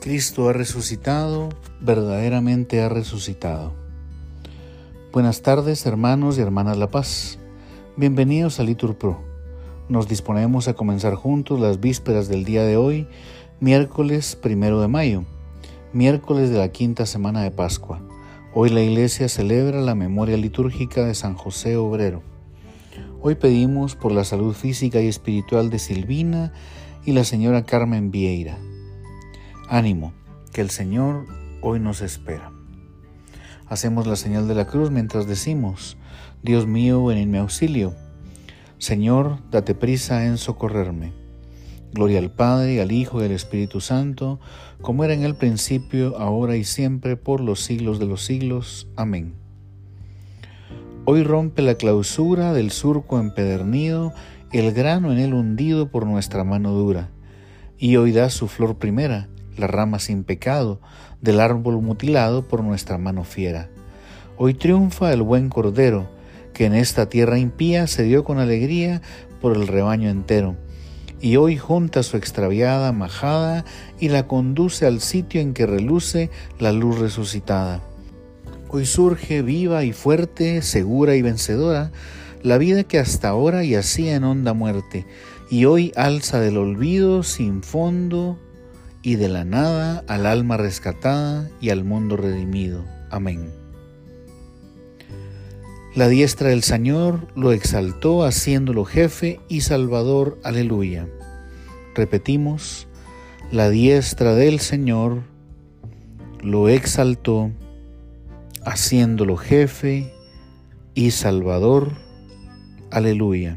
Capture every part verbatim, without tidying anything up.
Cristo ha resucitado, verdaderamente ha resucitado. Buenas tardes, hermanos y hermanas La Paz. Bienvenidos a LiturPro. Nos disponemos a comenzar juntos las vísperas del día de hoy, miércoles primero de mayo, miércoles de la quinta semana de Pascua. Hoy la Iglesia celebra la memoria litúrgica de San José Obrero. Hoy pedimos por la salud física y espiritual de Silvina y la señora Carmen Vieira. Ánimo, que el Señor hoy nos espera. Hacemos la señal de la cruz mientras decimos: Dios mío, ven en mi auxilio. Señor, date prisa en socorrerme. Gloria al Padre, al Hijo y al Espíritu Santo, como era en el principio, ahora y siempre, por los siglos de los siglos. Amén. Hoy rompe la clausura del surco empedernido, el grano en él hundido por nuestra mano dura, y hoy da su flor primera, la rama sin pecado, del árbol mutilado por nuestra mano fiera. Hoy triunfa el buen Cordero, que en esta tierra impía se dio con alegría por el rebaño entero, y hoy junta su extraviada majada y la conduce al sitio en que reluce la luz resucitada. Hoy surge viva y fuerte, segura y vencedora, la vida que hasta ahora yacía en honda muerte, y hoy alza del olvido sin fondo y de la nada al alma rescatada y al mundo redimido. Amén. La diestra del Señor lo exaltó, haciéndolo jefe y salvador. Aleluya. Repetimos: la diestra del Señor lo exaltó, haciéndolo jefe y salvador. Aleluya.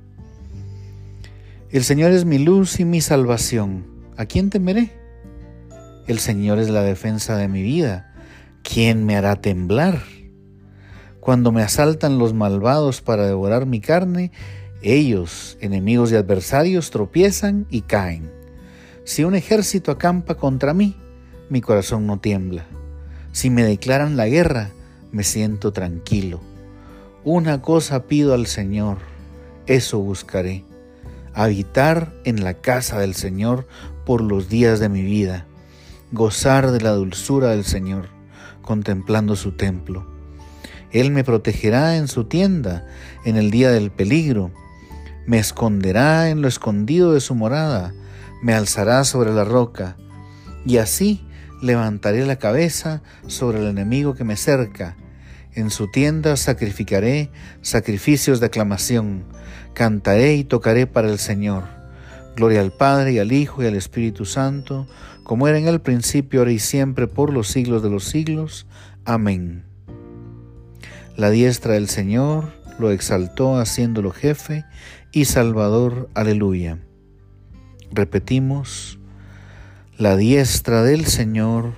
El Señor es mi luz y mi salvación. ¿A quién temeré? El Señor es la defensa de mi vida. ¿Quién me hará temblar? Cuando me asaltan los malvados para devorar mi carne, ellos, enemigos y adversarios, tropiezan y caen. Si un ejército acampa contra mí, mi corazón no tiembla. Si me declaran la guerra, me siento tranquilo. Una cosa pido al Señor, eso buscaré: habitar en la casa del Señor por los días de mi vida, gozar de la dulzura del Señor, contemplando su templo. Él me protegerá en su tienda en el día del peligro, me esconderá en lo escondido de su morada, me alzará sobre la roca, y así levantaré la cabeza sobre el enemigo que me cerca. En su tienda sacrificaré sacrificios de aclamación, cantaré y tocaré para el Señor. Gloria al Padre, y al Hijo, y al Espíritu Santo, como era en el principio, ahora y siempre, por los siglos de los siglos. Amén. La diestra del Señor lo exaltó, haciéndolo jefe y salvador. Aleluya. Repetimos: la diestra del Señor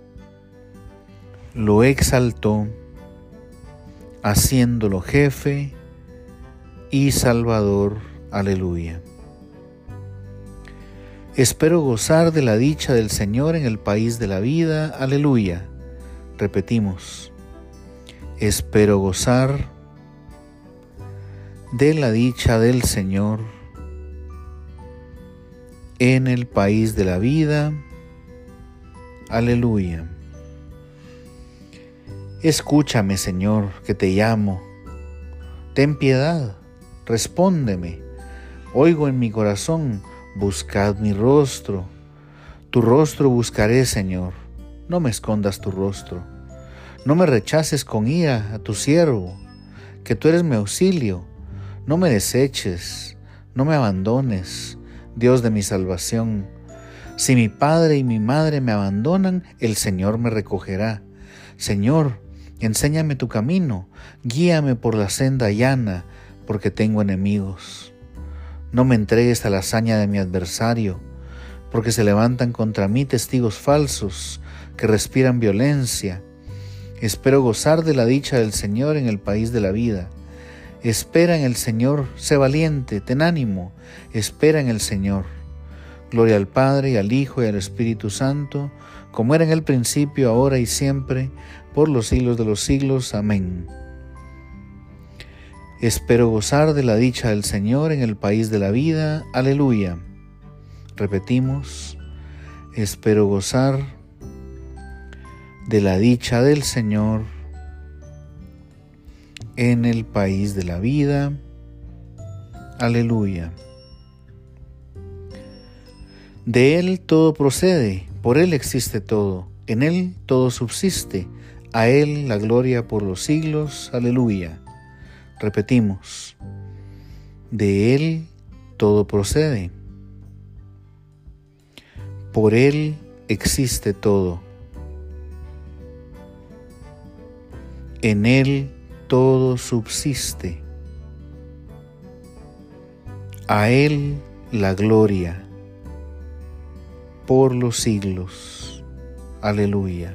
lo exaltó, haciéndolo jefe y salvador. Aleluya. Espero gozar de la dicha del Señor en el país de la vida. Aleluya. Repetimos: espero gozar de la dicha del Señor en el país de la vida. Aleluya. Escúchame, Señor, que te llamo. Ten piedad, respóndeme. Oigo en mi corazón: buscad mi rostro. Tu rostro buscaré, Señor. No me escondas tu rostro. No me rechaces con ira a tu siervo, que tú eres mi auxilio. No me deseches, no me abandones, Dios de mi salvación. Si mi padre y mi madre me abandonan, el Señor me recogerá. Señor, enséñame tu camino, guíame por la senda llana, porque tengo enemigos. No me entregues a la hazaña de mi adversario, porque se levantan contra mí testigos falsos que respiran violencia. Espero gozar de la dicha del Señor en el país de la vida. Espera en el Señor, sé valiente, ten ánimo, espera en el Señor. Gloria al Padre, y al Hijo, y al Espíritu Santo, como era en el principio, ahora y siempre, por los siglos de los siglos. Amén. Espero gozar de la dicha del Señor en el país de la vida. Aleluya. Repetimos: espero gozar de la dicha del Señor en el país de la vida. Aleluya. De Él todo procede, por Él existe todo, en Él todo subsiste, a Él la gloria por los siglos. Aleluya. Repetimos, de Él todo procede, por Él existe todo, en Él todo subsiste, a Él la gloria por los siglos. Aleluya.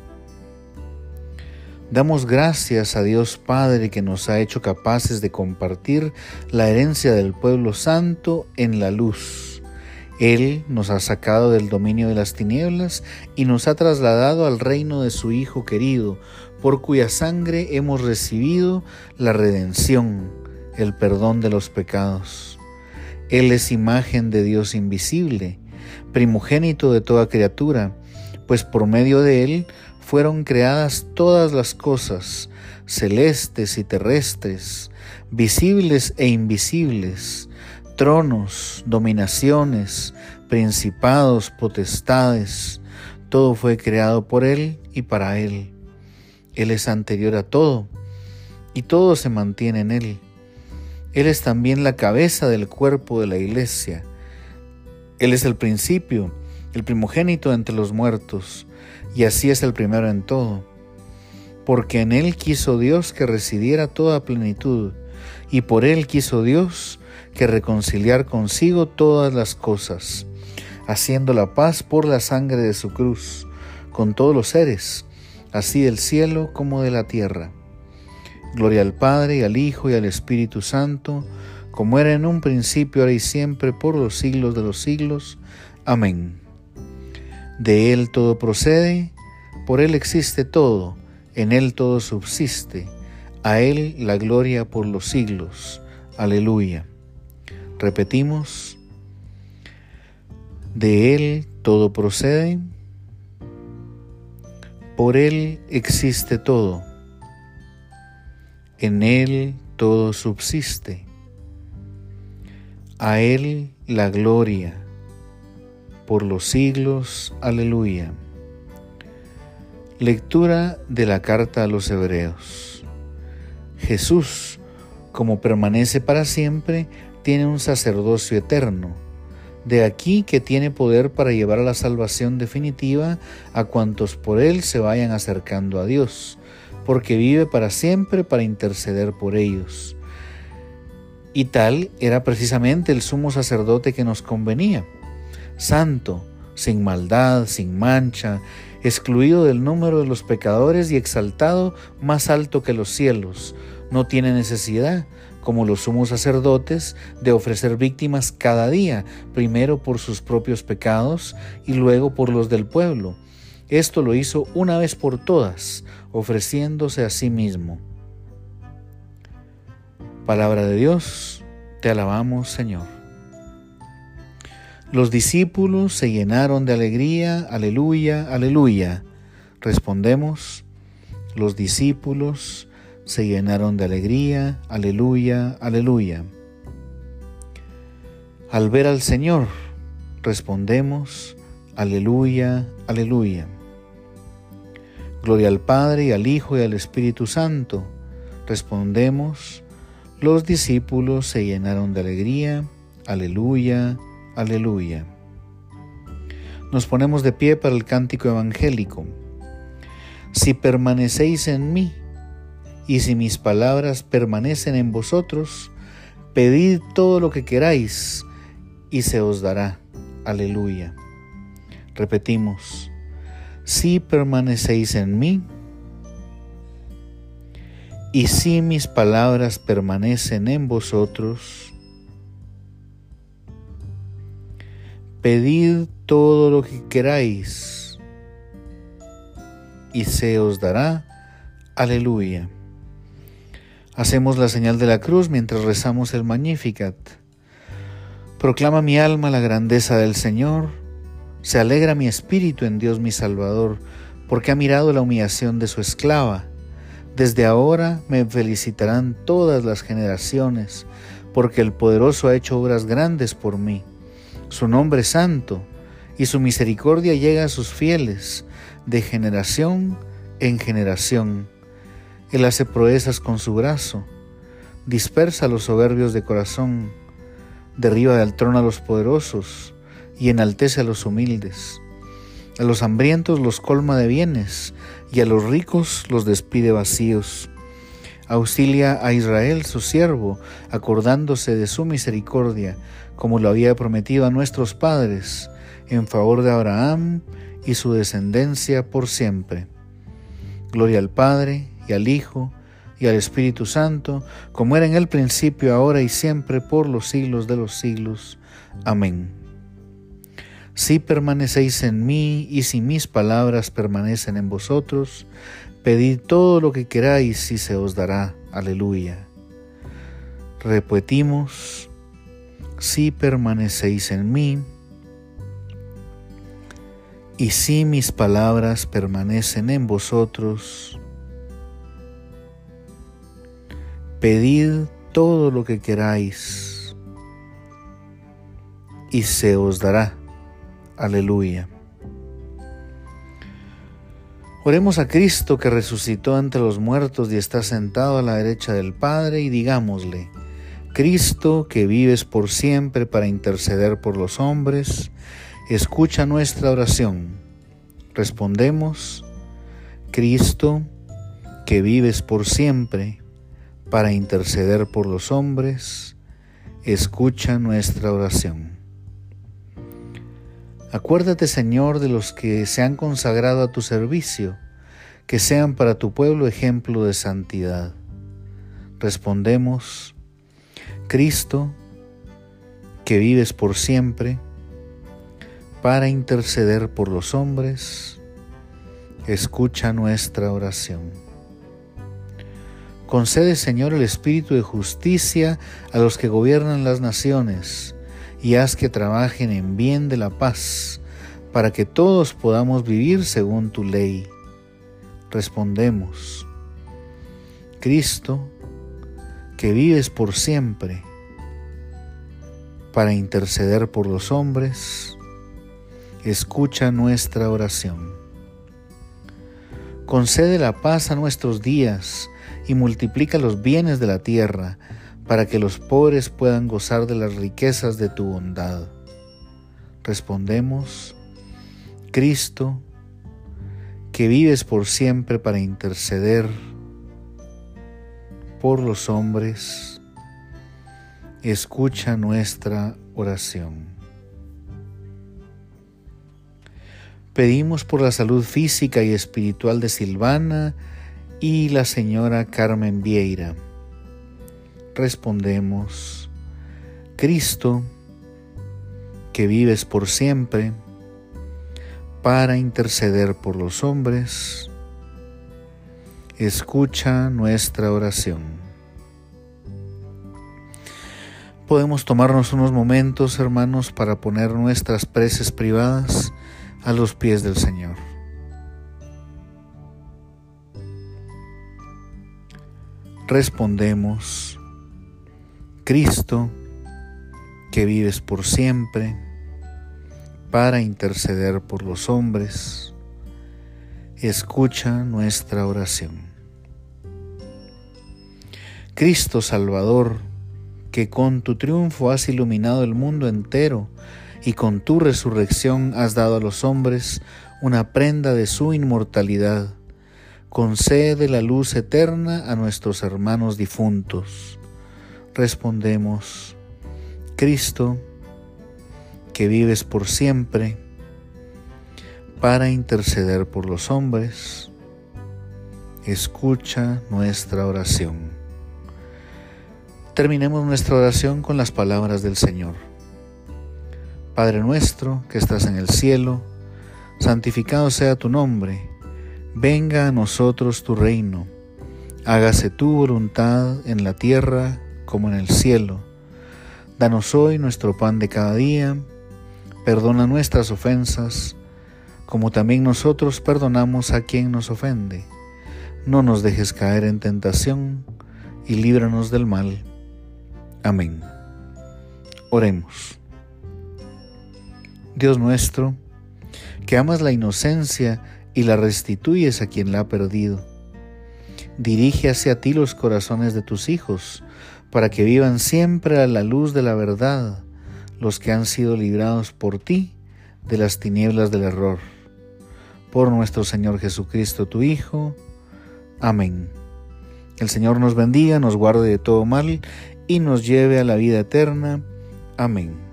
Damos gracias a Dios Padre que nos ha hecho capaces de compartir la herencia del pueblo santo en la luz. Él nos ha sacado del dominio de las tinieblas y nos ha trasladado al reino de su Hijo querido, por cuya sangre hemos recibido la redención, el perdón de los pecados. Él es imagen de Dios invisible, primogénito de toda criatura, pues por medio de Él fueron creadas todas las cosas, celestes y terrestres, visibles e invisibles, tronos, dominaciones, principados, potestades. Todo fue creado por Él y para Él. Él es anterior a todo, y todo se mantiene en Él. Él es también la cabeza del cuerpo de la Iglesia. Él es el principio, el primogénito entre los muertos, y así es el primero en todo. Porque en Él quiso Dios que residiera toda plenitud, y por Él quiso Dios que reconciliar consigo todas las cosas, haciendo la paz por la sangre de su cruz, con todos los seres, así del cielo como de la tierra. Gloria al Padre, y al Hijo, y al Espíritu Santo, como era en un principio, ahora y siempre, por los siglos de los siglos. Amén. De Él todo procede, por Él existe todo, en Él todo subsiste, a Él la gloria por los siglos. Aleluya. Repetimos, de Él todo procede, por Él existe todo, en Él todo subsiste, a Él la gloria por los siglos. Aleluya. Lectura de la carta a los Hebreos. Jesús, como permanece para siempre, tiene un sacerdocio eterno. De aquí que tiene poder para llevar a la salvación definitiva a cuantos por Él se vayan acercando a Dios, porque vive para siempre para interceder por ellos. Y tal era precisamente el sumo sacerdote que nos convenía, santo, sin maldad, sin mancha, excluido del número de los pecadores y exaltado más alto que los cielos. No tiene necesidad, como los sumos sacerdotes, de ofrecer víctimas cada día, primero por sus propios pecados y luego por los del pueblo. Esto lo hizo una vez por todas, ofreciéndose a sí mismo. Palabra de Dios, te alabamos, Señor. Los discípulos se llenaron de alegría, aleluya, aleluya. Respondemos, los discípulos se llenaron de alegría, aleluya, aleluya. Al ver al Señor, respondemos, aleluya, aleluya. Gloria al Padre, y al Hijo, y al Espíritu Santo. Respondemos, los discípulos se llenaron de alegría, aleluya, aleluya. Nos ponemos de pie para el cántico evangélico. Si permanecéis en mí, y si mis palabras permanecen en vosotros, pedid todo lo que queráis, y se os dará. Aleluya. Repetimos, si permanecéis en mí, y si mis palabras permanecen en vosotros, pedid todo lo que queráis, y se os dará. Aleluya. Hacemos la señal de la cruz mientras rezamos el Magnificat. Proclama mi alma la grandeza del Señor, Se alegra mi espíritu en Dios mi Salvador, porque ha mirado la humillación de su esclava. Desde ahora me felicitarán todas las generaciones, porque el Poderoso ha hecho obras grandes por mí. Su nombre es santo, y su misericordia llega a sus fieles, de generación en generación. Él hace proezas con su brazo, dispersa a los soberbios de corazón, derriba del trono a los poderosos y enaltece a los humildes. A los hambrientos los colma de bienes y a los ricos los despide vacíos. Auxilia a Israel su siervo, acordándose de su misericordia, como lo había prometido a nuestros padres, en favor de Abraham y su descendencia por siempre. Gloria al Padre, y al Hijo, y al Espíritu Santo, como era en el principio, ahora y siempre, por los siglos de los siglos. Amén. Si permanecéis en mí, y si mis palabras permanecen en vosotros, pedid todo lo que queráis y se os dará. Aleluya. Repetimos: si permanecéis en mí, y si mis palabras permanecen en vosotros, pedid todo lo que queráis y se os dará. Aleluya. Oremos a Cristo que resucitó entre los muertos y está sentado a la derecha del Padre, y digámosle: Cristo, que vives por siempre para interceder por los hombres, escucha nuestra oración. Respondemos: Cristo, que vives por siempre para interceder por los hombres, escucha nuestra oración. Acuérdate, Señor, de los que se han consagrado a tu servicio, que sean para tu pueblo ejemplo de santidad. Respondemos: Cristo, que vives por siempre para interceder por los hombres, escucha nuestra oración. Concede, Señor, el espíritu de justicia a los que gobiernan las naciones, y haz que trabajen en bien de la paz, para que todos podamos vivir según tu ley. Respondemos: Cristo, que vives por siempre para interceder por los hombres, escucha nuestra oración. Concede la paz a nuestros días y multiplica los bienes de la tierra, para que los pobres puedan gozar de las riquezas de tu bondad. Respondemos: Cristo, que vives por siempre para interceder por los hombres, escucha nuestra oración. Pedimos por la salud física y espiritual de Silvana y la señora Carmen Vieira. Respondemos: Cristo, que vives por siempre para interceder por los hombres, escucha nuestra oración. Podemos tomarnos unos momentos, hermanos, para poner nuestras preces privadas a los pies del Señor. Respondemos: Cristo, que vives por siempre para interceder por los hombres, escucha nuestra oración. Cristo Salvador, que con tu triunfo has iluminado el mundo entero y con tu resurrección has dado a los hombres una prenda de su inmortalidad, concede la luz eterna a nuestros hermanos difuntos. Respondemos: Cristo, que vives por siempre para interceder por los hombres, escucha nuestra oración. Terminemos nuestra oración con las palabras del Señor. Padre nuestro que estás en el cielo, santificado sea tu nombre. Venga a nosotros tu reino. Hágase tu voluntad en la tierra como en el cielo. Danos hoy nuestro pan de cada día. Perdona nuestras ofensas, como también nosotros perdonamos a quien nos ofende. No nos dejes caer en tentación, y líbranos del mal. Amén. Oremos. Dios nuestro, que amas la inocencia y la restituyes a quien la ha perdido, dirige hacia ti los corazones de tus hijos, para que vivan siempre a la luz de la verdad, los que han sido librados por ti de las tinieblas del error. Por nuestro Señor Jesucristo, tu Hijo. Amén. El Señor nos bendiga, nos guarde de todo mal y nos lleve a la vida eterna. Amén.